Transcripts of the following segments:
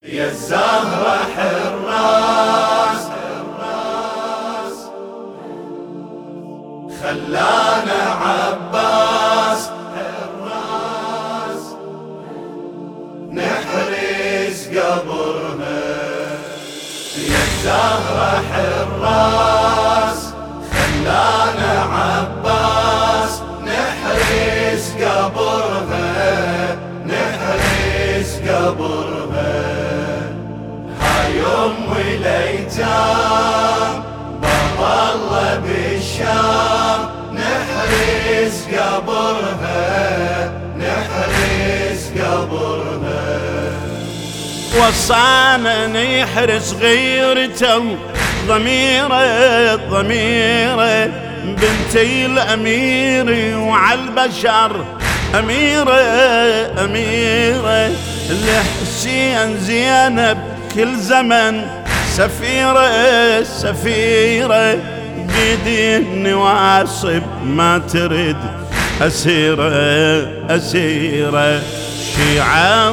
يا الزهرة حراس خلانا عباس حراس نحرس قبرها. يا الزهرة حراس خلانا عباس نحرس قبرها نحرس قبرها. هاي أم الأيتام بابا الله بالشام نحرس قبرها نحرس قبرها. وصانا نحرس غيرته ضميره بنتي الأمير وعلى البشر أميرة لحسين زينب كل زمن سفيرة بيدي النواصب ما ترد أسيرة شيعة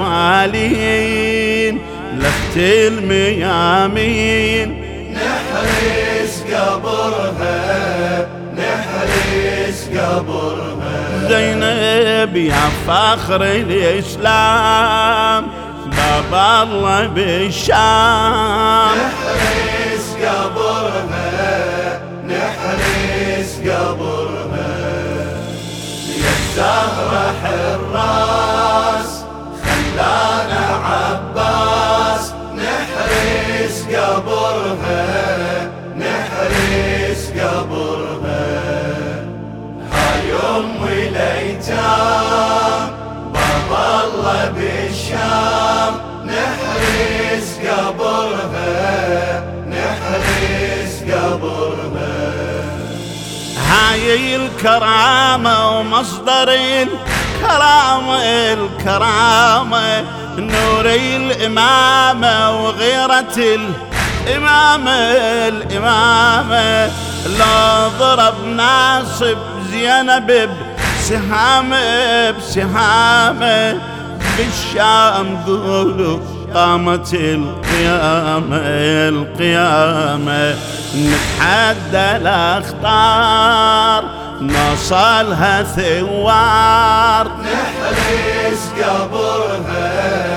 موالين لفت الميامين نحرس قبرها نحرس قبرها. زينب يا فخر الإسلام بابا الله بالشام نحرس قبرها نحرس قبرها. يا الزهرة حراس خلانا عباس نحرس قبرها نحرس قبرها. هاي أم الأيتام بابا الله بالشام نحرس قبرها نحرس قبرها. هاي الكرامة ومصدر الكرامة نور الإمامة وغيرة الإمامة لا ضرب ناصب زينب بسهامة بالشام قولوا قامت القيامة نتحدى الأخطار نوصلها ثوار. نحرس قبرها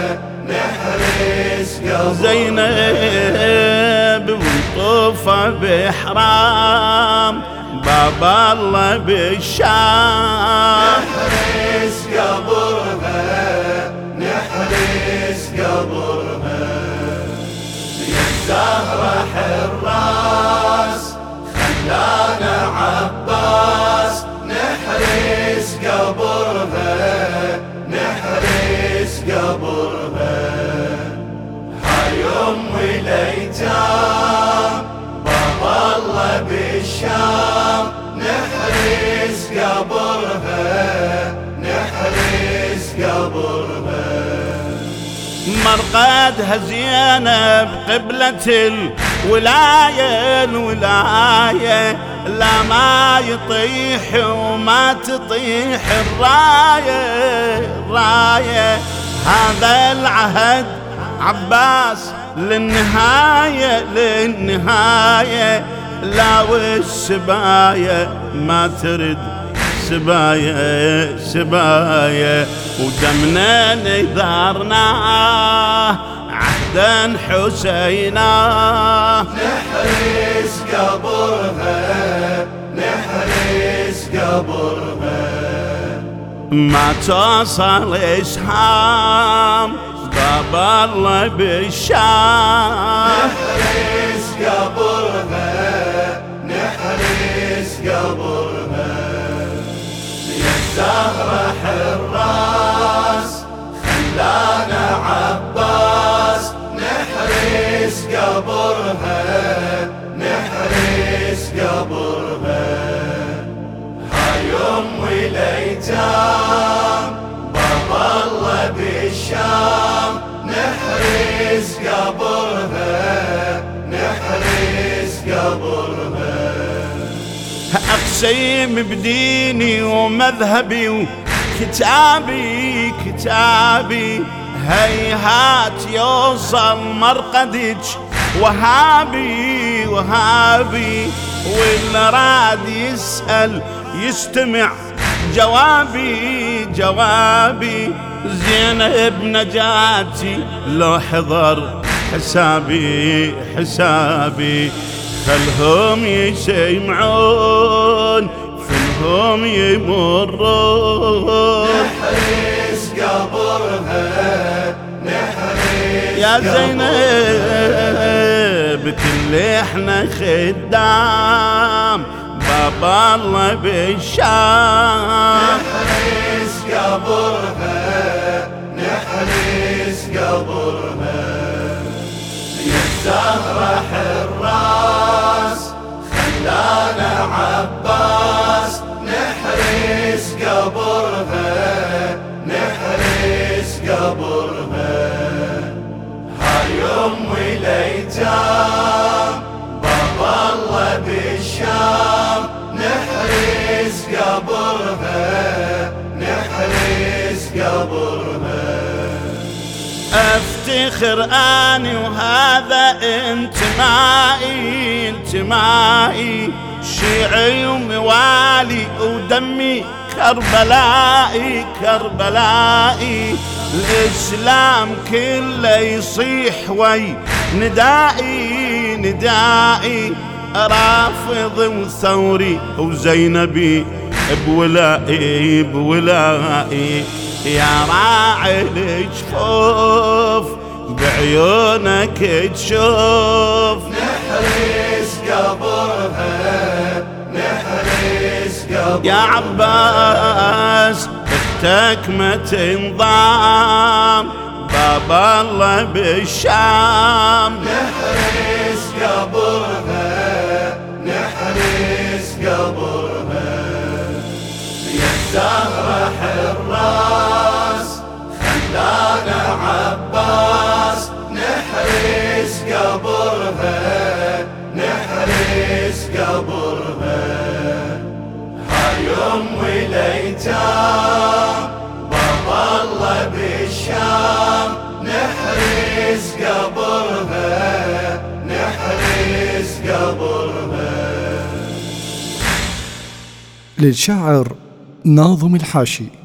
نحرس قبرها. زينب منطوفة بإحرام بابا الله بالشام نحرس قبرها نحرس قبرها. يا الزهرة حراس خلانا عباس نحرس قبرها نحرس قبرها. هاي أم الأيتام بابا الله بالشام نحرس قبرها نحرس قبرها. مرقدها زينب قبلة الولاية لا ما يطيح وما تطيح الراية. هذا العهد عباس للنهاية لا والسباية ما ترد سباية ودمنا نذرناه عهدا حسينا. نحرس قبرها نحرس قبرها. ما توصل إسهام بابا الله بالشام نحرس قبرها نحرس قبرها. يا الزهرة حراس خلانا عباس نحرس قبرها نحرس قبرها. هاي أم الأيتام بابا الله بالشام نحرس قبرها نحرس قبرها. أقسم بديني ومذهبي وكتابي هيهات يوصل مرقدك وهابي وهابي، واللي راد يسأل يستمع جوابي جوابي. زينب نجاتي لو حضر حسابي حسابي، خلهم يسمعون فيهم يمرون. نحرس قبرها نحرس يا زينب كل احنا خدام باب الله بالشام. نحرس قبرها نحرس قبرها، يا الزهرة حراس خلانا عباس. نحرس قبرها نحرس قبرها، هاي أم الأيتام باب الله بالشام. نحرس قبرها نحرس قبرها. افتخر اني وهذا انتمائي انتمائي، شيعي وموالي ودمي كربلائي كربلائي. الاسلام كله يصيح وي ندائي ندائي، رافض وثوري وزينبي بولائي بولائي. يا راعي الجفوف بعيونك تشوف. نحرس قبرها نحرس قبرها، يا عباس اختك ما تنضام باب الله بالشام. نحرس قبرها نحرس قبرها، يا الزهرة حراس خلانا عباس. نحرس قبرها نحرس قبرها، هاي أم الأيتام باب الله بالشام. نحرس قبرها نحرس قبرها. للشاعر ناظم الحاشي.